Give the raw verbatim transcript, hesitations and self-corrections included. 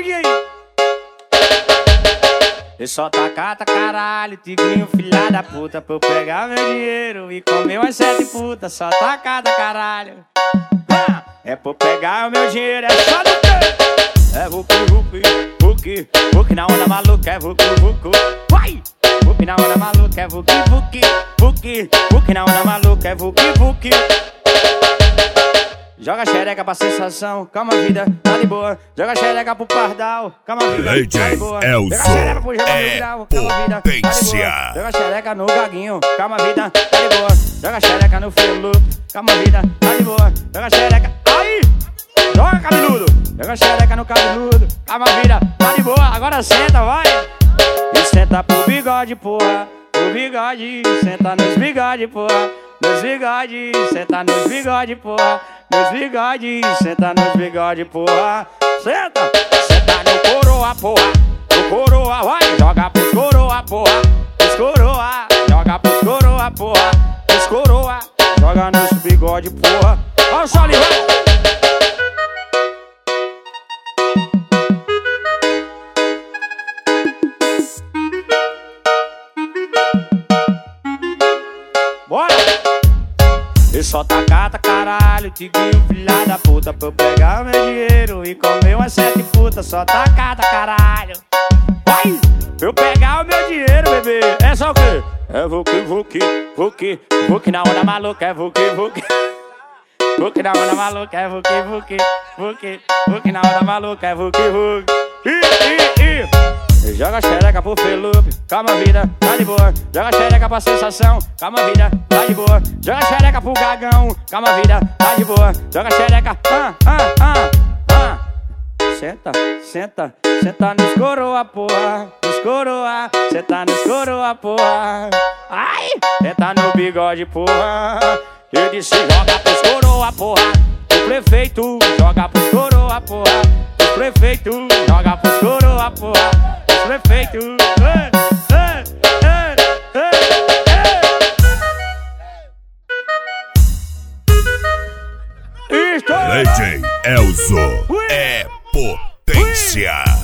Rodriguinho aí. Eu só tacata caralho, tigrinho filha da puta, pra eu pegar meu dinheiro e comer umas sete putas. Só tacata caralho, ah, é pra eu pegar o meu dinheiro, é só do quê? É vucu, vucu, vucu, vucu na onda maluca, é vucu, vucu, vai! Vucu na onda maluca, é vucu, vucu, vucu, vucu na onda maluca, é vucu, vucu. Joga xereca pra sensação, calma vida, tá de boa. Joga xereca pro pardal, calma vida, tá de boa. Joga xereca pro é grau, calma vida, tá de boa. Joga xereca no gaguinho, calma vida, tá de boa. Joga xereca no felu, calma vida, tá de boa. Joga xereca, aí! Joga cabeludo, joga xereca no cabeludo, calma vida, tá de boa. Agora senta, vai! E senta pro bigode, porra, pro bigode, senta nos bigode, porra. Nos bigode, senta nos bigode, porra. Nos bigode, senta nos bigode, porra. Senta, senta no coroa, porra. No coroa, vai, joga pros coroa, porra. Os coroa, joga pros coroa, porra. Os coroa, joga nos bigode, porra. Olha o Soli, vai! Bora! Eu só tacata caralho, tigrinho filha da puta, pra eu pegar meu dinheiro e comer umas sete putas. Só tacata caralho, vai! Pra eu pegar o meu dinheiro, bebê. É só o quê? É vuki, vuki, vuki, vuki na onda maluca, é vuki, vuki. Vuki na onda maluca, é vuki, vuki, vuki, vuki na onda maluca, é vuki, vuki. Ih, ih, ih. Joga xereca pro Felupe, calma vida, tá de boa. Joga xereca pra sensação, calma vida, tá de boa. Joga xereca pro gagão, calma vida, tá de boa. Joga xereca, ah, ah, ah, ah. Senta, senta, senta nos coroa, porra. Nos coroa, senta nos coroa, porra. Ai, senta no bigode, porra. Eu disse joga pros coroa, porra. O prefeito joga pros coroa, porra. O prefeito joga pros coroa, porra. Prefeito, ei, ei, ei, ei, ei. Isto D J Elzo é potência.